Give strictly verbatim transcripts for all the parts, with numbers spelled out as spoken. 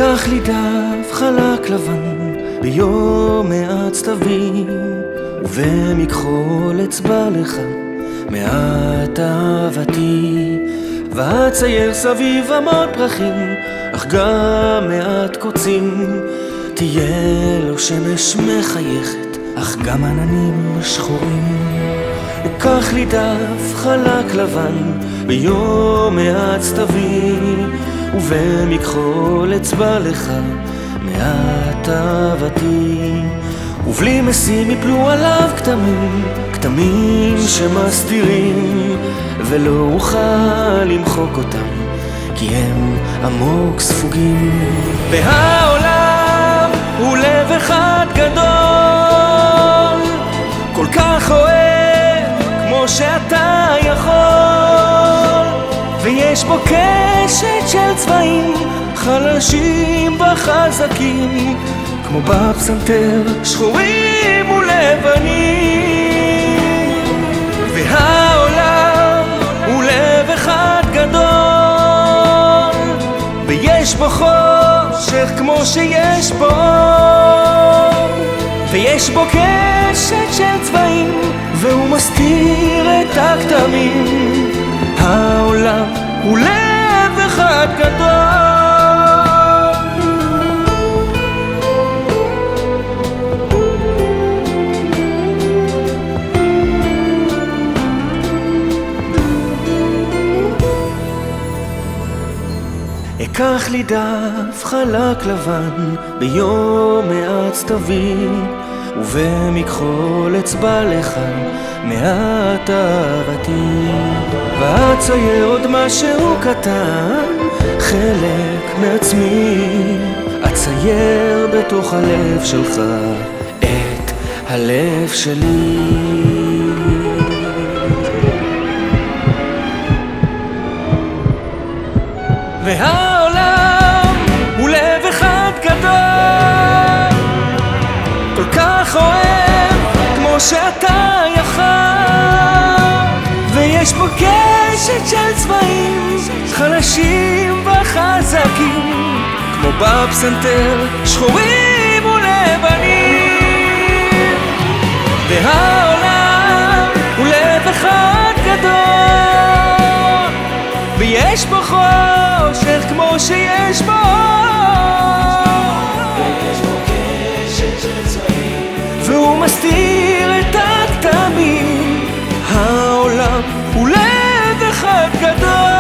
אקח לי דף חלק לבן ביום מעט סתווים, ובמכחול אצבע לך מעט אהבתי, ואצייר סביב המון פרחים אך גם מעט קוצים. תהיה לו שמש מחייכת אך גם עננים שחורים. אקח לי דף חלק לבן ביום מעט סתווים, ובמכחול אצבע לך מעט אהבתי, ובלי משים יפלו עליו כתמים, כתמים שמסתירים, ולא אוכל למחוק אותם כי הם עמוק ספוגים. והעולם הוא לב אחד גדול, כל כך אוהב כמו שאתה יכול, ויש בו קשת של צבעים חלשים וחזקים, כמו בפסנתר שחורים ולבנים. והעולם הוא לב אחד גדול, ויש בו חושך כמו שיש בו, ויש בו קשת של צבעים והוא מסתיר את הכתמים. העולם הוא לב אחד גדול. אקח לי דף חלק לבן ביום מעט סתווים, ובמכחול אצבע לך מעט אהבתי, ואצייר עוד משהו קטן, חלק מעצמי, אצייר בתוך הלב שלך את הלב שלי. והעולם הוא לב אחד גדול, כל כך אוהב כמו שאתה יכול, ויש בו קשת של צבעים חלשים וחזקים, כמו בפסנתר שחורים ולבנים. והעולם הוא לב אחד גדול, ויש בו חושך כמו שיש בו, ויש בו קשת של צבעים והוא מסתיר את הכתמים. העולם הוא לב אחד גדול.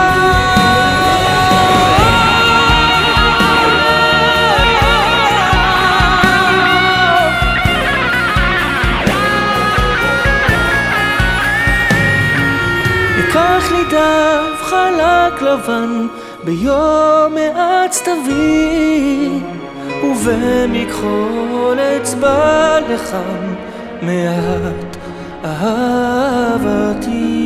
אקח לי דף חלק לבן ביום מעט סתווים, ובמכחול אצבע לך מעט אהבתי.